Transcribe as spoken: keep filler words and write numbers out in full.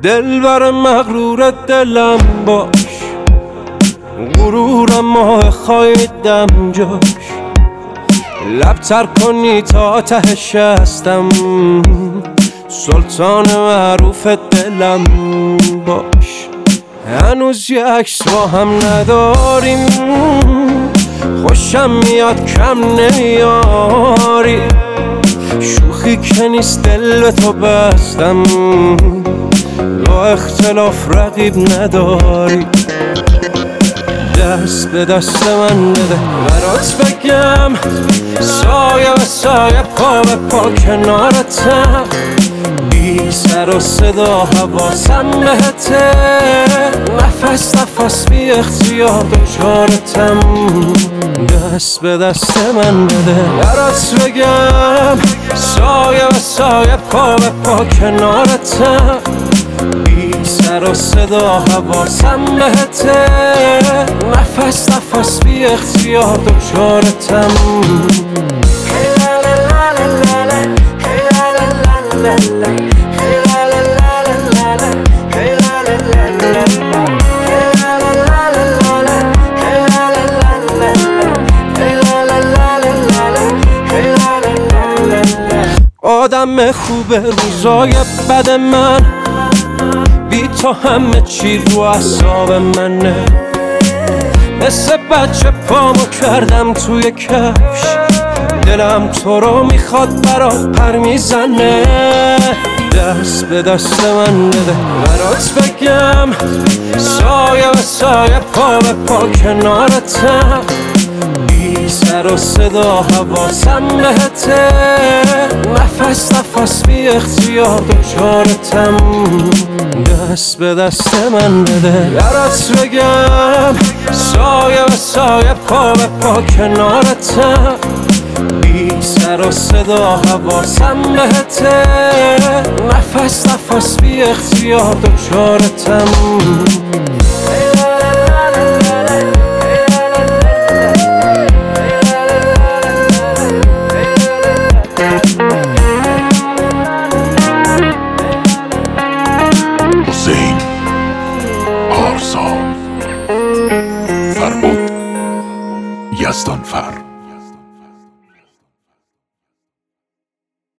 دلبر مغرور دلم باش، غرورم ماه خواهیدم جاش. لب تر کنی تا تهش هستم، سلطان معروف دلم باش. هنوز یه عکس با هم نداریم، خوشم میاد کم نمیاری. شوخی که نیست دل به تو بستم، با اختلاف رقیب نداری. دست به دست من بده برات بگم، سایه به سایه پا به پا کنارتم. بی سر و صدا حواسم بهته، نفس نفس بی اختیار دچارتم. دست به دست من بده برات بگم، سایه به سایه پا به پا کنارتم. بی سر و صدا حواسم بهته، نفس نفس بی اختیار دچارتم. آدم خوب روزای بد من، بی تو همه چی رو اعصاب منه. مثل بچه پامو کردم توی کفش، دلم تو رو میخواد برات پر میزنه. دست به دست من بده برات بگم، سایه به سایه پا به پا کنارتم. بی سر و صدا حواسم بهته، نفس نفس بی اختیار دچارتم. دست به دست من بده برات بگم، سایه به سایه پا به پا کنارتم. بی سر و صدا حواسم بهته، نفس نفس بی اختیار دچارتم. حسین پارسا، فربود یزدانفر.